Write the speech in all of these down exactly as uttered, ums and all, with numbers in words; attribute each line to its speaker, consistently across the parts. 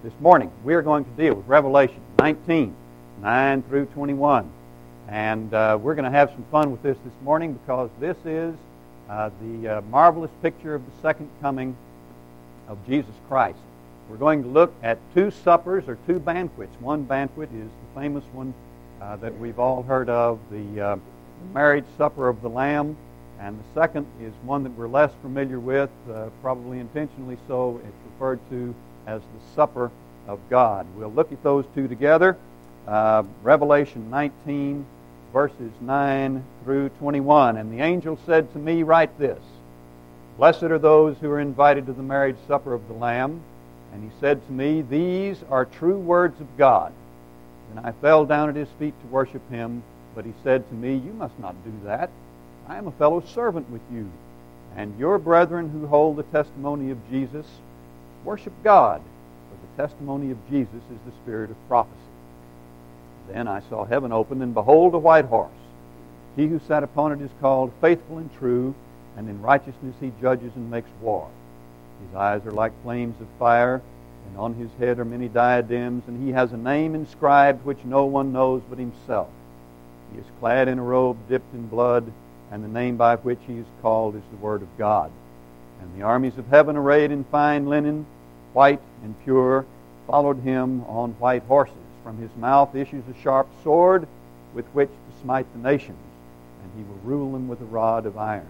Speaker 1: This morning we are going to deal with Revelation nineteen, nine through twenty-one. And uh, we're going to have some fun with this this morning because this is uh, the uh, marvelous picture of the second coming of Jesus Christ. We're going to look at two suppers or two banquets. One banquet is the famous one uh, that we've all heard of, the uh, marriage supper of the Lamb. And the second is one that we're less familiar with, uh, probably intentionally so. It's referred to as the supper of God. We'll look at those two together. Uh, Revelation nineteen, verses nine through twenty-one. And the angel said to me, write this, Blessed are those who are invited to the marriage supper of the Lamb. And he said to me, These are true words of God. And I fell down at his feet to worship him. But he said to me, You must not do that. I am a fellow servant with you, and your brethren who hold the testimony of Jesus. Worship God, for the testimony of Jesus is the spirit of prophecy. Then I saw heaven open, and behold, a white horse. He who sat upon it is called Faithful and True, and in righteousness he judges and makes war. His eyes are like flames of fire, and on his head are many diadems, and he has a name inscribed which no one knows but himself. He is clad in a robe dipped in blood, and the name by which he is called is the Word of God. And the armies of heaven, arrayed in fine linen, white and pure, followed him on white horses. From his mouth issues a sharp sword with which to smite the nations, and he will rule them with a rod of iron.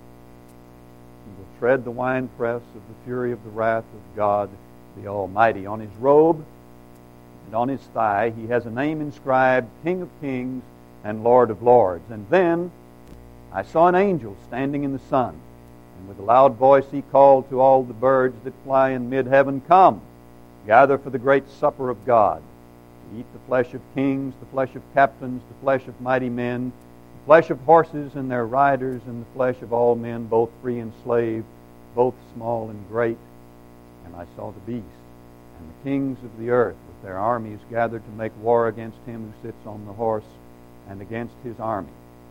Speaker 1: He will tread the winepress of the fury of the wrath of God the Almighty. On his robe and on his thigh he has a name inscribed, King of Kings and Lord of Lords. And then I saw an angel standing in the sun, and with a loud voice he called to all the birds that fly in mid-heaven, Come, gather for the great supper of God, to eat the flesh of kings, the flesh of captains, the flesh of mighty men, the flesh of horses and their riders, and the flesh of all men, both free and slave, both small and great. And I saw the beast, and the kings of the earth with their armies gathered to make war against him who sits on the horse, and against his army.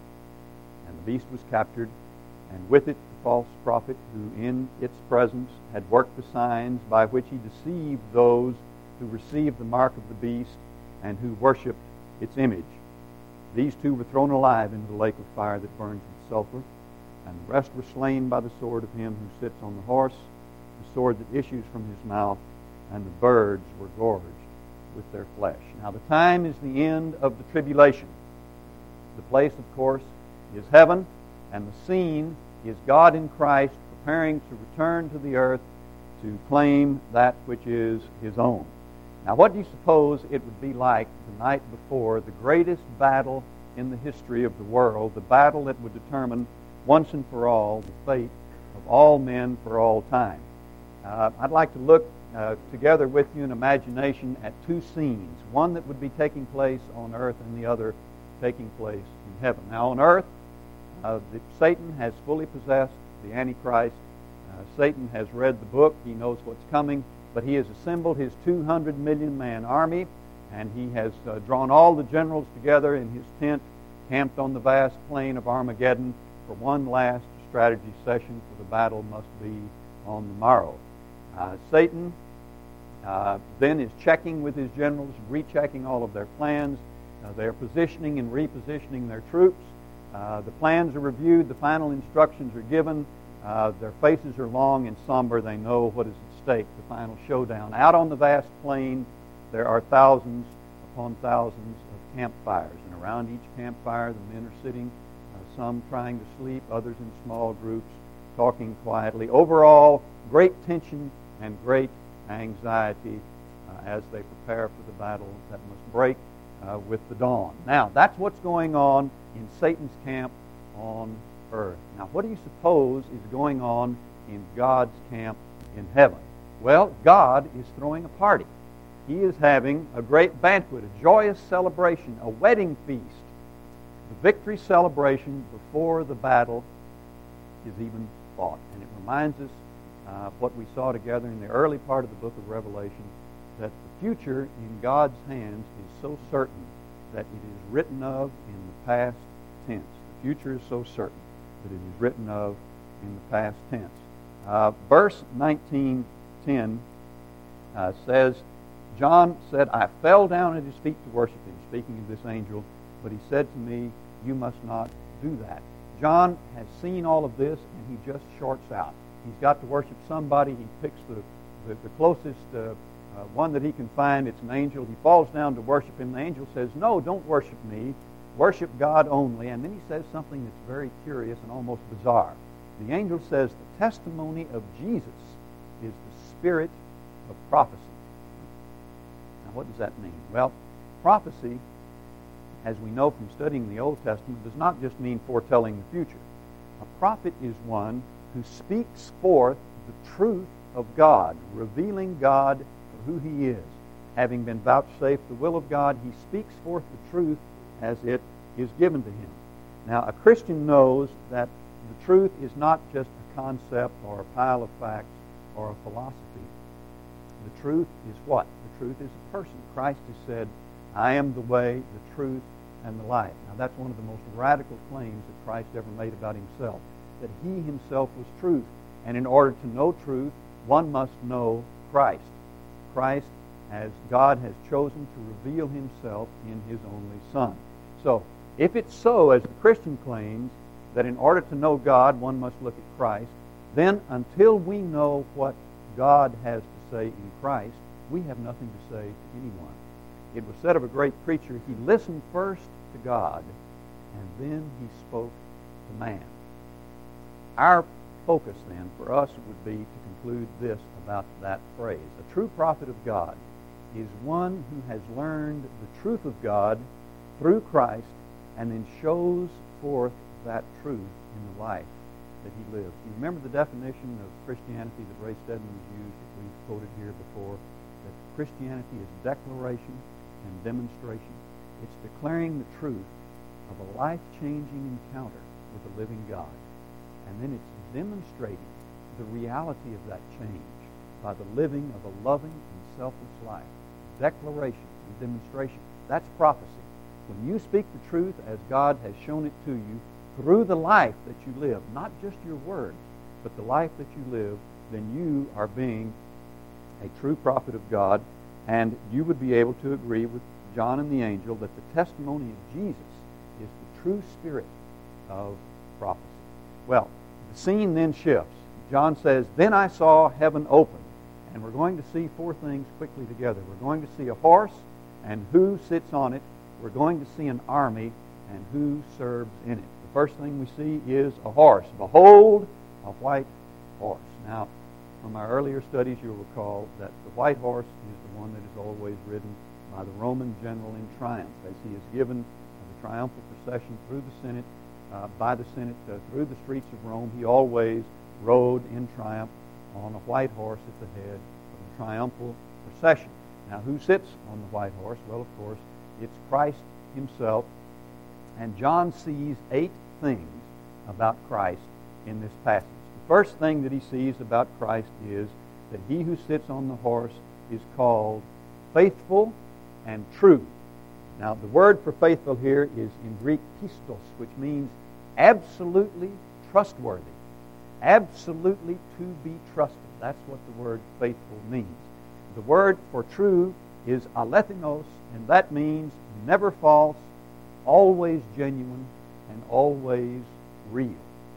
Speaker 1: And the beast was captured, and with it the false prophet, who in its presence had worked the signs by which he deceived those who received the mark of the beast and who worshipped its image. These two were thrown alive into the lake of fire that burns with sulfur, and the rest were slain by the sword of him who sits on the horse, the sword that issues from his mouth, and the birds were gorged with their flesh. Now the time is the end of the tribulation. The place, of course, is heaven, and the scene is God in Christ preparing to return to the earth to claim that which is his own. Now, what do you suppose it would be like the night before the greatest battle in the history of the world, the battle that would determine once and for all the fate of all men for all time? Uh, I'd like to look uh, together with you in imagination at two scenes, one that would be taking place on earth and the other taking place in heaven. Now, on earth, uh, the, Satan has fully possessed the Antichrist. Uh, Satan has read the book. He knows what's coming, but he has assembled his two hundred million man army, and he has uh, drawn all the generals together in his tent, camped on the vast plain of Armageddon for one last strategy session, for the battle must be on the morrow. Uh, Satan uh, then is checking with his generals, rechecking all of their plans. Uh, they are positioning and repositioning their troops. Uh, the plans are reviewed. The final instructions are given. Uh, their faces are long and somber. They know what is at stake, the final showdown. Out on the vast plain, there are thousands upon thousands of campfires. And around each campfire, the men are sitting, uh, some trying to sleep, others in small groups, talking quietly. Overall, great tension and great anxiety uh, as they prepare for the battle that must break Uh, with the dawn. Now, that's what's going on in Satan's camp on earth. Now, what do you suppose is going on in God's camp in heaven? Well, God is throwing a party. He is having a great banquet, a joyous celebration, a wedding feast. The victory celebration before the battle is even fought. And it reminds us uh, what we saw together in the early part of the book of Revelation, that the future in God's hands is so certain that it is written of in the past tense. The future is so certain that it is written of in the past tense. Uh, verse nineteen ten uh, says John said, I fell down at his feet to worship him, speaking of this angel, but he said to me, you must not do that. John has seen all of this, and he just shorts out. He's got to worship somebody. He picks the, the, the closest uh, uh, one that he can find. It's an angel. He falls down to worship him. The angel says, no, don't worship me. Worship God only. And then he says something that's very curious and almost bizarre. The angel says the testimony of Jesus is the spirit of prophecy. Now, what does that mean? Well, prophecy, as we know from studying the Old Testament, does not just mean foretelling the future. A prophet is one who speaks forth the truth of God, revealing God for who He is. Having been vouchsafed the will of God, he speaks forth the truth as it is given to him. Now, a Christian knows that the truth is not just a concept or a pile of facts or a philosophy. The truth is what? The truth is a person. Christ has said, I am the way, the truth, and the life. Now, that's one of the most radical claims that Christ ever made about himself, that he himself was truth. And in order to know truth, one must know Christ. Christ, as God has chosen to reveal himself in his only Son. So, if it's so, as the Christian claims, that in order to know God, one must look at Christ, then until we know what God has to say in Christ, we have nothing to say to anyone. It was said of a great preacher, he listened first to God, and then he spoke to man. Our focus then for us would be to conclude this about that phrase. A true prophet of God is one who has learned the truth of God through Christ and then shows forth that truth in the life that he lives. You remember the definition of Christianity that Ray Stedman has used, that we've quoted here before, that Christianity is declaration and demonstration. It's declaring the truth of a life-changing encounter with a living God. And then it's demonstrating the reality of that change by the living of a loving and selfless life. Declaration and demonstration. That's prophecy. When you speak the truth as God has shown it to you through the life that you live, not just your words, but the life that you live, then you are being a true prophet of God, and you would be able to agree with John and the angel that the testimony of Jesus is the true spirit of prophecy. Well, the scene then shifts. John says, then I saw heaven open. And we're going to see four things quickly together. We're going to see a horse and who sits on it. We're going to see an army and who serves in it. The first thing we see is a horse. Behold, a white horse. Now, from our earlier studies, you'll recall that the white horse is the one that is always ridden by the Roman general in triumph, as he is given the triumphal procession through the Senate, uh, by the Senate, uh, through the streets of Rome. He always rode in triumph on a white horse at the head of the triumphal procession. Now, who sits on the white horse? Well, of course, it's Christ himself. And John sees eight things about Christ in this passage. The first thing that he sees about Christ is that he who sits on the horse is called faithful and true. Now, the word for faithful here is in Greek pistos, which means absolutely trustworthy. Absolutely to be trusted. That's what the word faithful means. The word for true is alethinos, and that means never false, always genuine, and always real.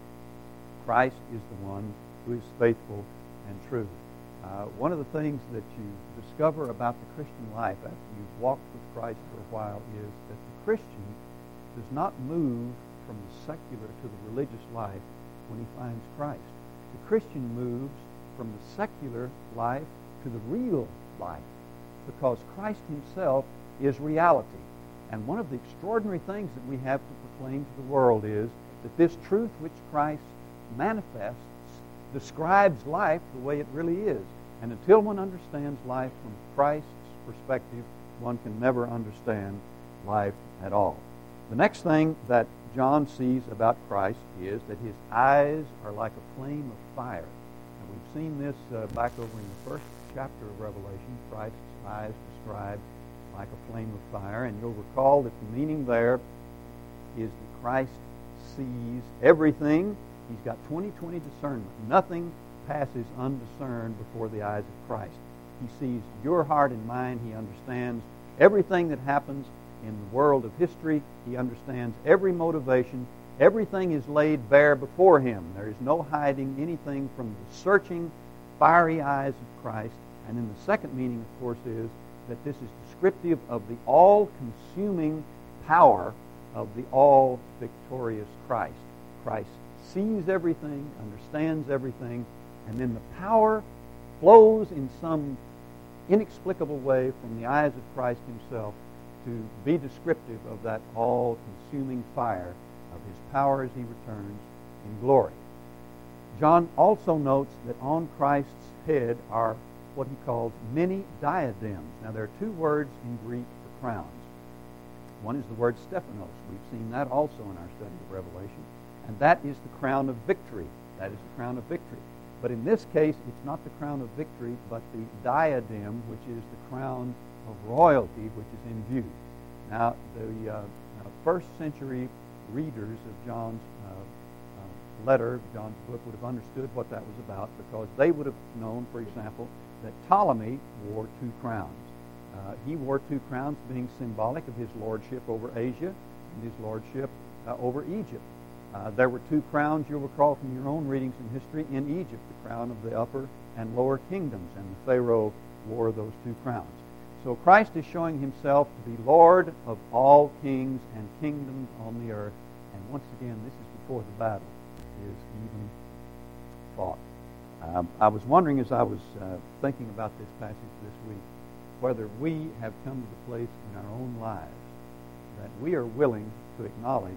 Speaker 1: Christ is the one who is faithful and true. Uh, one of the things that you discover about the Christian life after you've walked with Christ for a while is that the Christian does not move from the secular to the religious life when he finds Christ. The Christian moves from the secular life to the real life because Christ himself is reality. And one of the extraordinary things that we have to proclaim to the world is that this truth which Christ manifests describes life the way it really is. And until one understands life from Christ's perspective, one can never understand life at all. The next thing that John sees about Christ is that his eyes are like a flame of fire. And we've seen this uh, back over in the first chapter of Revelation. Christ's eyes described like a flame of fire. And you'll recall that the meaning there is that Christ sees everything. He's got twenty twenty discernment. Nothing passes undiscerned before the eyes of Christ. He sees your heart and mind. He understands everything that happens in the world of history. He understands every motivation. Everything is laid bare before him. There is no hiding anything from the searching, fiery eyes of Christ. And then the second meaning, of course, is that this is descriptive of the all-consuming power of the all-victorious Christ. Christ sees everything, understands everything, and then the power flows in some inexplicable way from the eyes of Christ himself to be descriptive of that all-consuming fire of his power as he returns in glory. John also notes that on Christ's head are what he calls many diadems. Now, there are two words in Greek for crowns. One is the word Stephanos. We've seen that also in our study of Revelation. And that is the crown of victory. That is the crown of victory. But in this case, it's not the crown of victory, but the diadem, which is the crown of royalty, which is in view. Now, the uh, uh, first century readers of John's uh, uh, letter, John's book, would have understood what that was about, because they would have known, for example, that Ptolemy wore two crowns. Uh, he wore two crowns, being symbolic of his lordship over Asia and his lordship uh, over Egypt. Uh, there were two crowns, you'll recall from your own readings in history, in Egypt, the crown of the upper and lower kingdoms, and the Pharaoh wore those two crowns. So Christ is showing himself to be Lord of all kings and kingdoms on the earth. And once again, this is before the battle is even fought. Um, I was wondering as I was uh, thinking about this passage this week, whether we have come to the place in our own lives that we are willing to acknowledge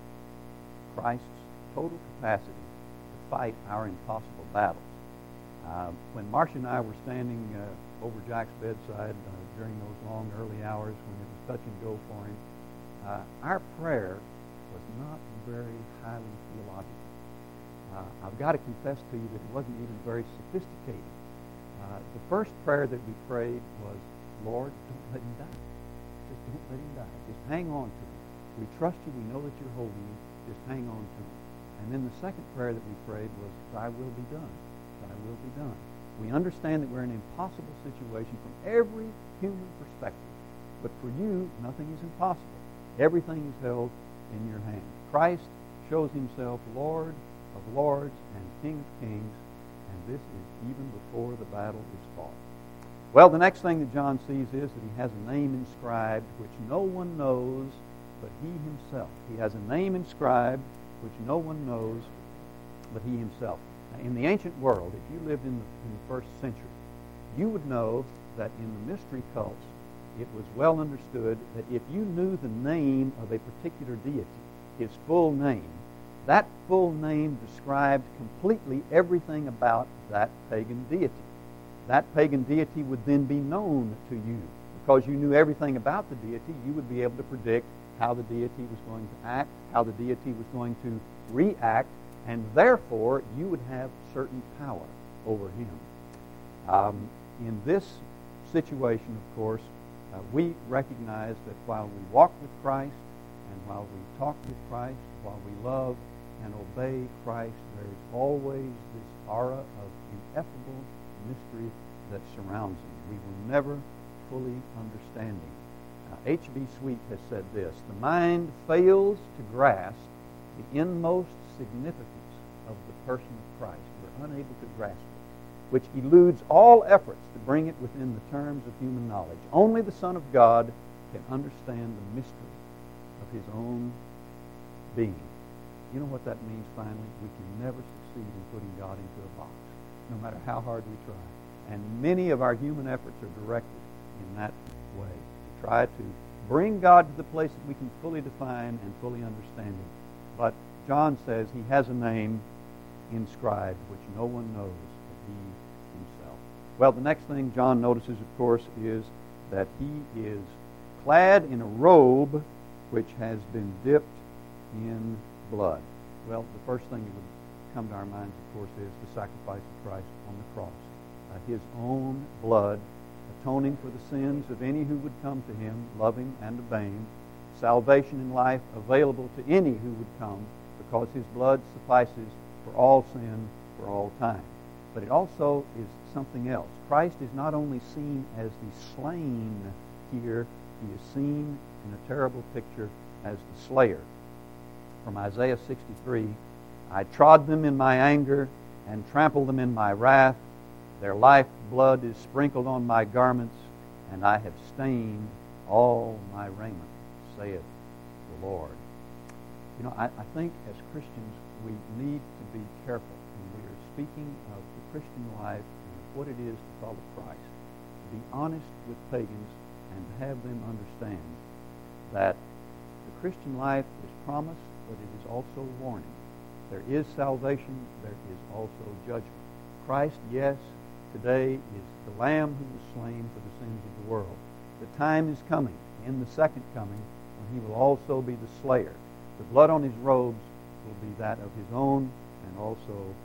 Speaker 1: Christ's total capacity to fight our impossible battles. Uh, when Marcia and I were standing uh, over Jack's bedside uh, during those long early hours when it was touch and go for him, uh, our prayer was not very highly theological. Uh, I've got to confess to you that it wasn't even very sophisticated. Uh, the first prayer that we prayed was, Lord, don't let him die. Just don't let him die. Just hang on to him. We trust you. We know that you're holding him. Just hang on to him. And then the second prayer that we prayed was, thy will be done. Thy will be done. We understand that we're in an impossible situation from every human perspective. But for you, nothing is impossible. Everything is held in your hand. Christ shows himself Lord of lords and King of kings, and this is even before the battle is fought. Well, the next thing that John sees is that he has a name inscribed which no one knows but he himself. He has a name inscribed which no one knows but he himself. Now, in the ancient world, if you lived in the, in the first century, you would know that in the mystery cults, it was well understood that if you knew the name of a particular deity, his full name, that full name described completely everything about that pagan deity. That pagan deity would then be known to you. Because you knew everything about the deity, you would be able to predict how the deity was going to act, how the deity was going to react, and therefore you would have certain power over him. Um, in this situation, of course, uh, we recognize that while we walk with Christ, and while we talk with Christ, while we love and obey Christ, there is always this aura of ineffable mystery that surrounds him. We will never fully understand him. Uh, H B Sweet has said this, the mind fails to grasp the inmost significance of the person of Christ. We're unable to grasp it, which eludes all efforts to bring it within the terms of human knowledge. Only the Son of God can understand the mystery of his own being. You know what that means, finally? We can never succeed in putting God into a box, no matter how hard we try. And many of our human efforts are directed in that way, to try to bring God to the place that we can fully define and fully understand him. But John says he has a name inscribed which no one knows but he himself. Well, the next thing John notices, of course, is that he is clad in a robe which has been dipped in blood. Well, the first thing that would come to our minds, of course, is the sacrifice of Christ on the cross. Uh, his own blood atoning for the sins of any who would come to him, love him and obey him. Salvation and life available to any who would come, because his blood suffices for all sin for all time. but it also is something else. Christ is not only seen as the slain here, he is seen in a terrible picture as the slayer. From Isaiah sixty-three, I trod them in my anger and trampled them in my wrath. Their life blood is sprinkled on my garments, and I have stained all my raiment, saith the Lord. You know, I, I think as Christians we need to be careful when we are speaking of the Christian life and what it is to follow Christ. To be honest with pagans and to have them understand that the Christian life is promised, but it is also warning. There is salvation, there is also judgment. Christ, yes, today is the Lamb who was slain for the sins of the world. The time is coming, in the second coming, when he will also be the slayer. The blood on his robes will be that of his own and also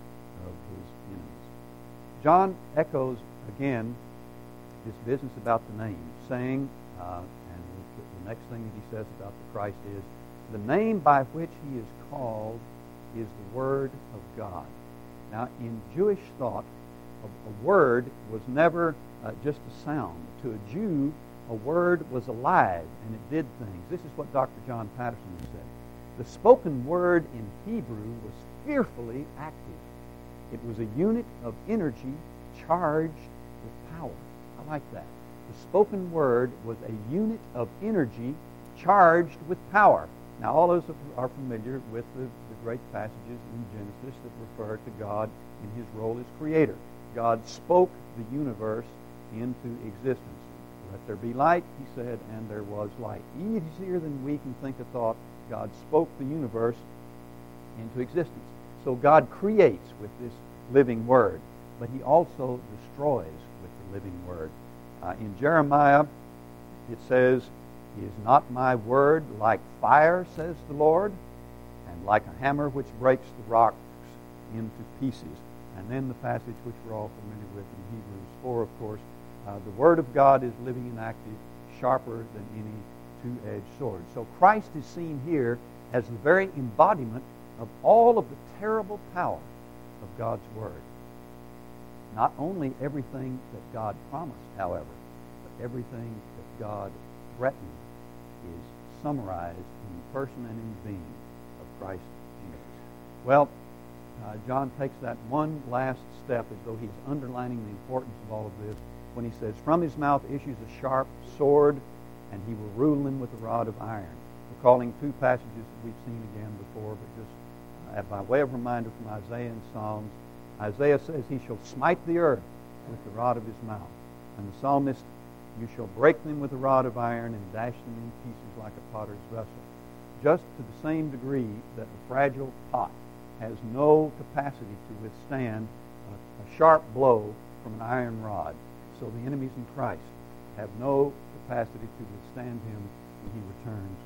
Speaker 1: of his enemies. John echoes again this business about the name, saying, uh, and the next thing that he says about the Christ is, the name by which he is called is the Word of God. Now, in Jewish thought, a, a word was never uh, just a sound. To a Jew, a word was alive and it did things. This is what Doctor John Patterson said. The spoken word in Hebrew was fearfully active. It was a unit of energy charged with power. I like that. The spoken word was a unit of energy charged with power. Now, all of us are familiar with the, the great passages in Genesis that refer to God in his role as creator. God spoke the universe into existence. Let there be light, he said, and there was light. Easier than we can think a thought, God spoke the universe into existence. So God creates with this living word, but he also destroys with the living word. Uh, in Jeremiah, it says, is not my word like fire, says the Lord, and like a hammer which breaks the rocks into pieces? And then the passage which we're all familiar with in Hebrews four, of course, uh, the Word of God is living and active, sharper than any two-edged sword. So Christ is seen here as the very embodiment of all of the terrible power of God's Word. Not only everything that God promised, however, but everything that God threatened is summarized in the person and in the being of Christ Jesus. Well, uh, John takes that one last step as though he's underlining the importance of all of this when he says, from his mouth issues a sharp sword, and he will rule them with a rod of iron. Recalling two passages that we've seen again before, but just uh, by way of reminder from Isaiah and Psalms, Isaiah says, he shall smite the earth with the rod of his mouth. And the psalmist, you shall break them with a rod of iron and dash them in pieces like a potter's vessel. Just to the same degree that a fragile pot has no capacity to withstand a, a sharp blow from an iron rod, so the enemies in Christ have no capacity to withstand him when he returns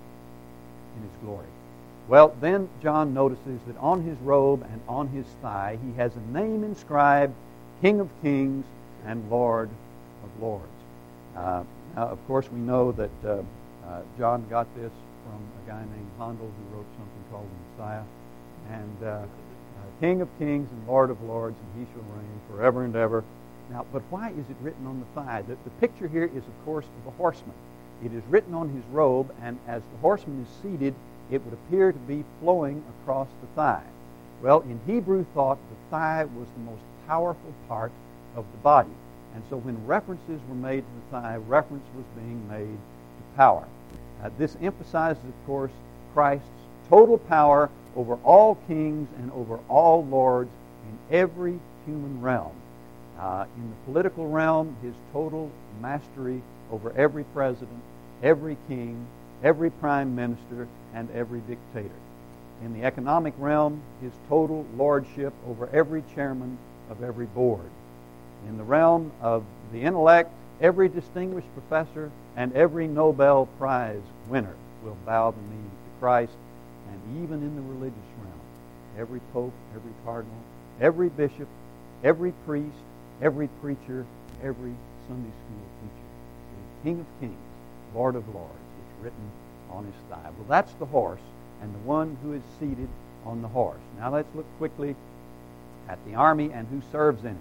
Speaker 1: in his glory. Well, then John notices that on his robe and on his thigh he has a name inscribed, King of Kings and Lord of Lords. Uh, now, of course, we know that uh, uh, John got this from a guy named Handel who wrote something called the Messiah. And uh, uh, King of Kings and Lord of Lords, and he shall reign forever and ever. Now, but why is it written on the thigh? The, the picture here is, of course, of a horseman. It is written on his robe, and as the horseman is seated, it would appear to be flowing across the thigh. Well, in Hebrew thought, the thigh was the most powerful part of the body. And so when references were made to the thigh, reference was being made to power. Uh, this emphasizes, of course, Christ's total power over all kings and over all lords in every human realm. Uh, in the political realm, his total mastery over every president, every king, every prime minister, and every dictator. In the economic realm, his total lordship over every chairman of every board. In the realm of the intellect, every distinguished professor and every Nobel Prize winner will bow the knee to Christ. And even in the religious realm, every pope, every cardinal, every bishop, every priest, every preacher, every Sunday school teacher is King of Kings, Lord of Lords. It's written on his thigh. Well, that's the horse and the one who is seated on the horse. Now let's look quickly at the army and who serves in it.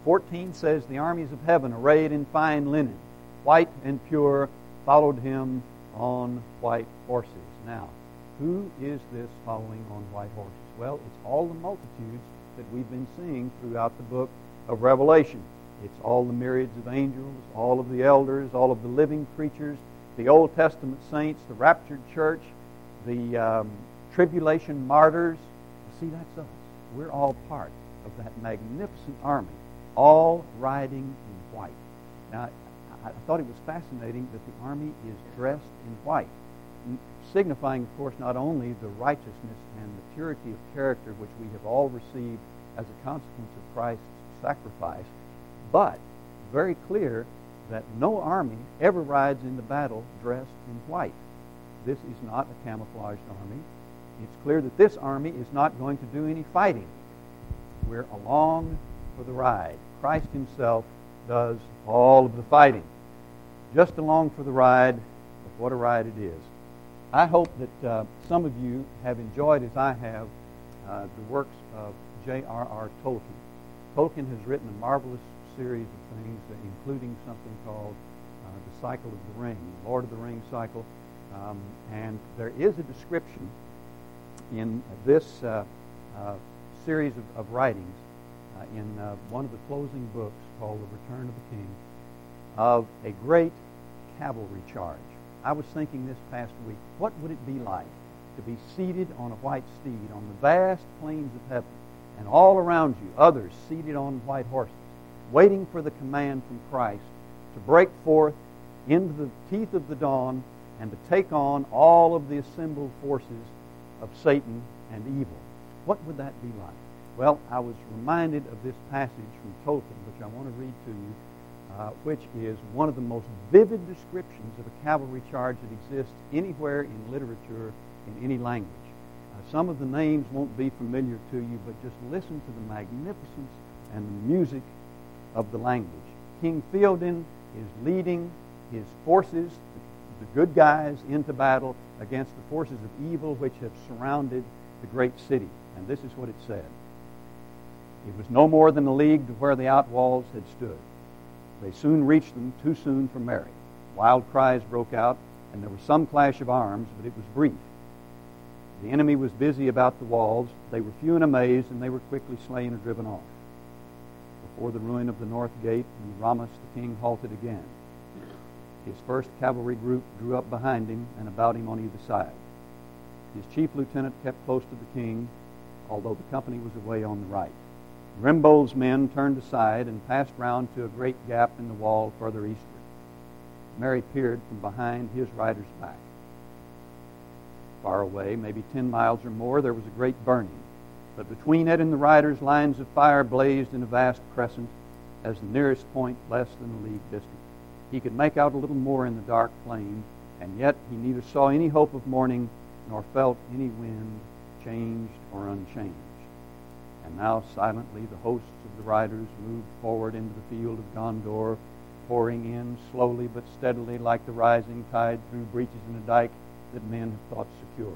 Speaker 1: fourteen says, the armies of heaven, arrayed in fine linen, white and pure, followed him on white horses. Now, who is this following on white horses? Well, it's all the multitudes that we've been seeing throughout the book of Revelation. It's all the myriads of angels, all of the elders, all of the living creatures, the Old Testament saints, the raptured church, the um, tribulation martyrs. See, that's us. We're all part of that magnificent army, all riding in white. Now, I thought it was fascinating that the army is dressed in white, signifying, of course, not only the righteousness and the purity of character which we have all received as a consequence of Christ's sacrifice, but very clear that no army ever rides into battle dressed in white. This is not a camouflaged army. It's clear that this army is not going to do any fighting. We're along for the ride. Christ himself does all of the fighting. Just along for the ride, but what a ride it is. I hope that uh, some of you have enjoyed, as I have, uh, the works of J R R Tolkien. Tolkien has written a marvelous series of things, uh, including something called uh, the Cycle of the Ring, Lord of the Rings cycle. Um, and there is a description in this uh, uh, series of, of writings, uh, in uh, one of the closing books called The Return of the King, of a great cavalry charge. I was thinking this past week, what would it be like to be seated on a white steed on the vast plains of heaven, and all around you others seated on white horses, waiting for the command from Christ to break forth into the teeth of the dawn and to take on all of the assembled forces of Satan and evil. What would that be like? Well, I was reminded of this passage from Tolkien, which I want to read to you, uh, which is one of the most vivid descriptions of a cavalry charge that exists anywhere in literature in any language. Uh, some of the names won't be familiar to you, but just listen to the magnificence and the music of the language. King Theoden is leading his forces, the good guys, into battle against the forces of evil which have surrounded the great city. And this is what it said. It was no more than a league to where the outwalls had stood. They soon reached them, too soon for Merry. Wild cries broke out, and there was some clash of arms, but it was brief. The enemy was busy about the walls. They were few and amazed, and they were quickly slain or driven off. Before the ruin of the north gate, in Ramus, the king halted again. His first cavalry group drew up behind him and about him on either side. His chief lieutenant kept close to the king, although the company was away on the right. Grimbold's men turned aside and passed round to a great gap in the wall further eastward. Merry peered from behind his rider's back. Far away, maybe ten miles or more, there was a great burning, but between it and the riders, lines of fire blazed in a vast crescent, as the nearest point less than a league distant. He could make out a little more in the dark plain, and yet he neither saw any hope of morning nor felt any wind, changed or unchanged. And now silently the hosts of the riders moved forward into the field of Gondor, pouring in slowly but steadily like the rising tide through breaches in a dike that men have thought secure.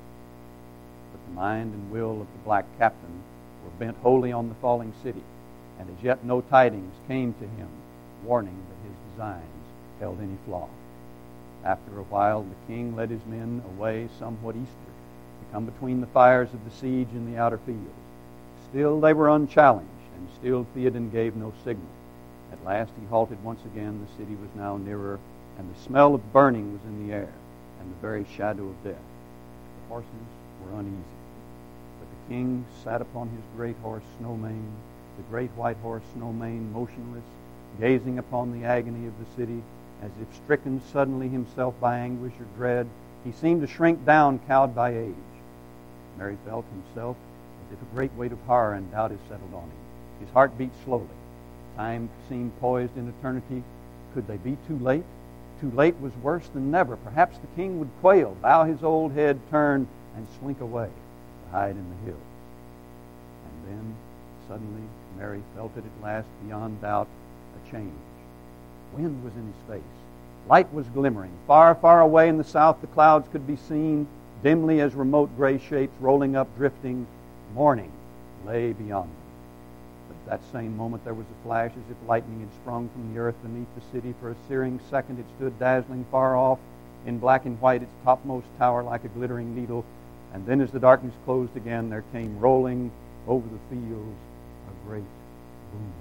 Speaker 1: But the mind and will of the black captain were bent wholly on the falling city, and as yet no tidings came to him, warning that his designs held any flaw. After a while the king led his men away somewhat eastward, to come between the fires of the siege and the outer fields. Still they were unchallenged, and still Theoden gave no signal. At last he halted once again. The city was now nearer, and the smell of burning was in the air, and the very shadow of death. The horses were uneasy. But the king sat upon his great horse Snowmane, the great white horse Snowmane, motionless, gazing upon the agony of the city, as if stricken suddenly himself by anguish or dread. He seemed to shrink down, cowed by age. Merry felt himself as if a great weight of horror and doubt had settled on him. His heart beat slowly. Time seemed poised in eternity. Could they be too late? Too late was worse than never. Perhaps the king would quail, bow his old head, turn, and slink away to hide in the hills. And then, suddenly, Merry felt it at last, beyond doubt, a change. Wind was in his face. Light was glimmering. Far, far away in the south, the clouds could be seen, dimly as remote gray shapes rolling up, drifting. Morning lay beyond them. But That same moment there was a flash as if lightning had sprung from the earth beneath the city. For a searing second it stood dazzling far off, in black and white, its topmost tower like a glittering needle. And then as the darkness closed again, there came rolling over the fields a great boom.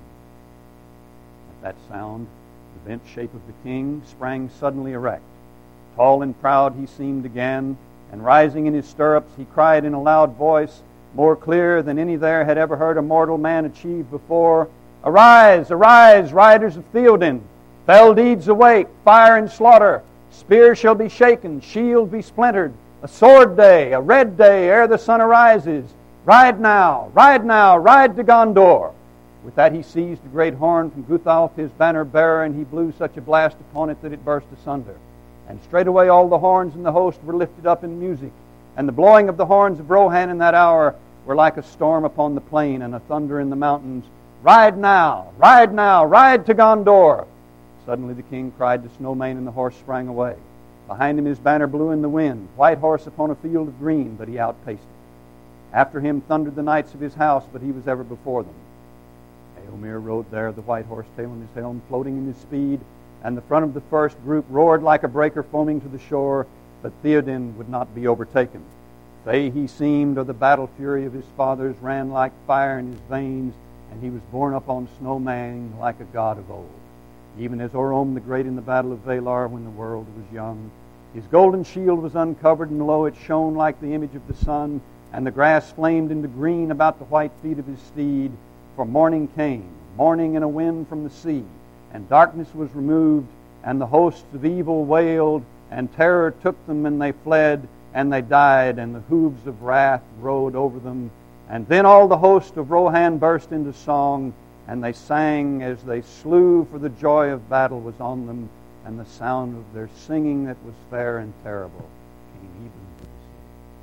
Speaker 1: At that sound, the bent shape of the king sprang suddenly erect. Tall and proud he seemed again, and rising in his stirrups, he cried in a loud voice, more clear than any there had ever heard a mortal man achieve before, "Arise, arise, riders of Theoden! Fell deeds awake, fire and slaughter! Spear shall be shaken, shield be splintered, a sword day, a red day, ere the sun arises. Ride now, ride now, ride to Gondor!" With that he seized a great horn from Guthalf, his banner bearer, and he blew such a blast upon it that it burst asunder. And straightway all the horns in the host were lifted up in music. And the blowing of the horns of Rohan in that hour were like a storm upon the plain and a thunder in the mountains. "Ride now, ride now, ride to Gondor!" Suddenly the king cried to Snowmane, and the horse sprang away. Behind him his banner blew in the wind, white horse upon a field of green, but he outpaced it. After him thundered the knights of his house, but he was ever before them. Eomer rode there, the white horse tail on his helm, floating in his speed, and the front of the first group roared like a breaker foaming to the shore, but Theoden would not be overtaken. Fey he seemed, or the battle fury of his fathers ran like fire in his veins, and he was borne up on Snowmane like a god of old. Even as Orome the Great in the battle of Valar when the world was young. His golden shield was uncovered, and lo, it shone like the image of the sun, and the grass flamed into green about the white feet of his steed. For morning came, morning and a wind from the sea, and darkness was removed, and the hosts of evil wailed, and terror took them, and they fled, and they died, and the hooves of wrath rode over them. And then all the host of Rohan burst into song, and they sang as they slew, for the joy of battle was on them, and the sound of their singing that was fair and terrible came even to the sea.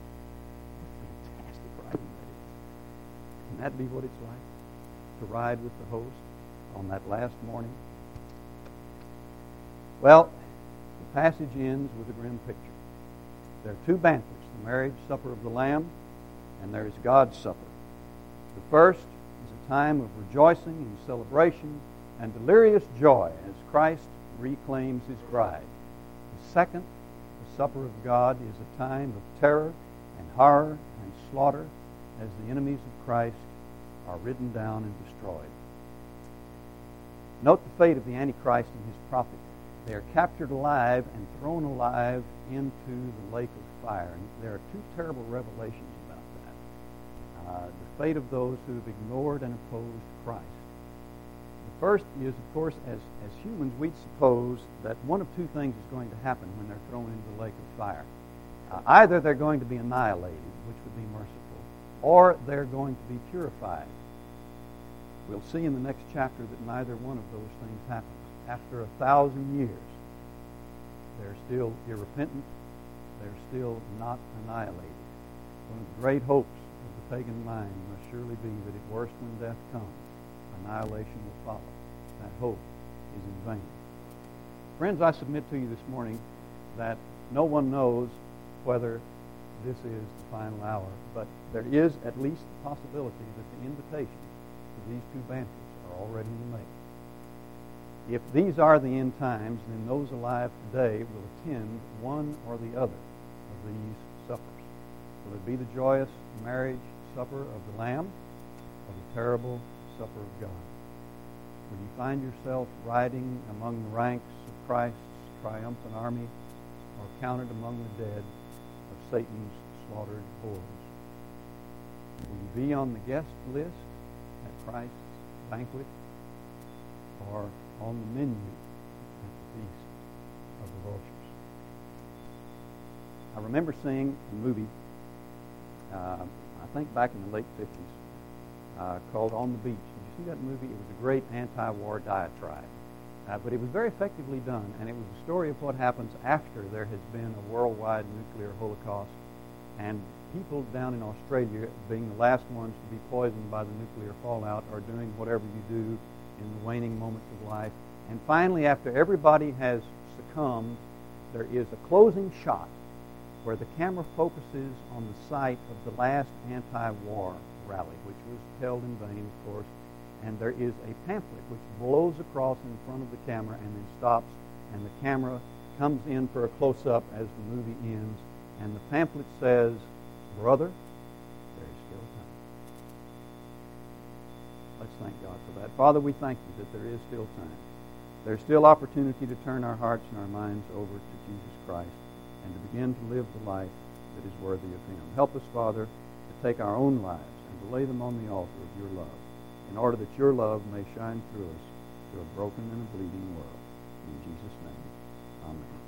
Speaker 1: Fantastic riding that is. Can that be what it's like to ride with the host on that last morning? Well, the passage ends with a grim picture. There are two banquets, the marriage supper of the Lamb, and there is God's supper. The first is a time of rejoicing and celebration and delirious joy as Christ reclaims his bride. The second, the supper of God, is a time of terror and horror and slaughter as the enemies of Christ are ridden down and destroyed. Note the fate of the Antichrist and his prophet. They are captured alive and thrown alive into the lake of fire. And there are two terrible revelations about that. Uh, the fate of those who have ignored and opposed Christ. The first is, of course, as, as humans, we'd suppose that one of two things is going to happen when they're thrown into the lake of fire. Uh, either they're going to be annihilated, which would be merciful, or they're going to be purified. We'll see in the next chapter that neither one of those things happens. After a thousand years, they're still irrepentant. They're still not annihilated. One of the great hopes of the pagan mind must surely be that at worst when death comes, annihilation will follow. That hope is in vain. Friends, I submit to you this morning that no one knows whether this is the final hour, but there is at least the possibility that the invitations to these two banquets are already in the making. If these are the end times, then those alive today will attend one or the other of these suppers. Will it be the joyous marriage supper of the Lamb or the terrible supper of God? Will you find yourself riding among the ranks of Christ's triumphant army, or counted among the dead of Satan's slaughtered hordes? Will you be on the guest list at Christ's banquet, or on the menu at the Feast of the Vultures? I remember seeing a movie, uh, I think back in the late fifties, uh, called On the Beach. Did you see that movie? It was a great anti-war diatribe. Uh, but it was very effectively done, and it was a story of what happens after there has been a worldwide nuclear holocaust, and people down in Australia, being the last ones to be poisoned by the nuclear fallout, are doing whatever you do in the waning moments of life. And finally, after everybody has succumbed, there is a closing shot where the camera focuses on the site of the last anti-war rally, which was held in vain, of course, and there is a pamphlet which blows across in front of the camera and then stops, and the camera comes in for a close-up as the movie ends, and the pamphlet says, "Brother, there is still time." Let's thank God for that. Father, we thank you that there is still time. There's still opportunity to turn our hearts and our minds over to Jesus Christ and to begin to live the life that is worthy of Him. Help us, Father, to take our own lives and to lay them on the altar of your love, in order that your love may shine through us to a broken and a bleeding world. In Jesus' name, amen.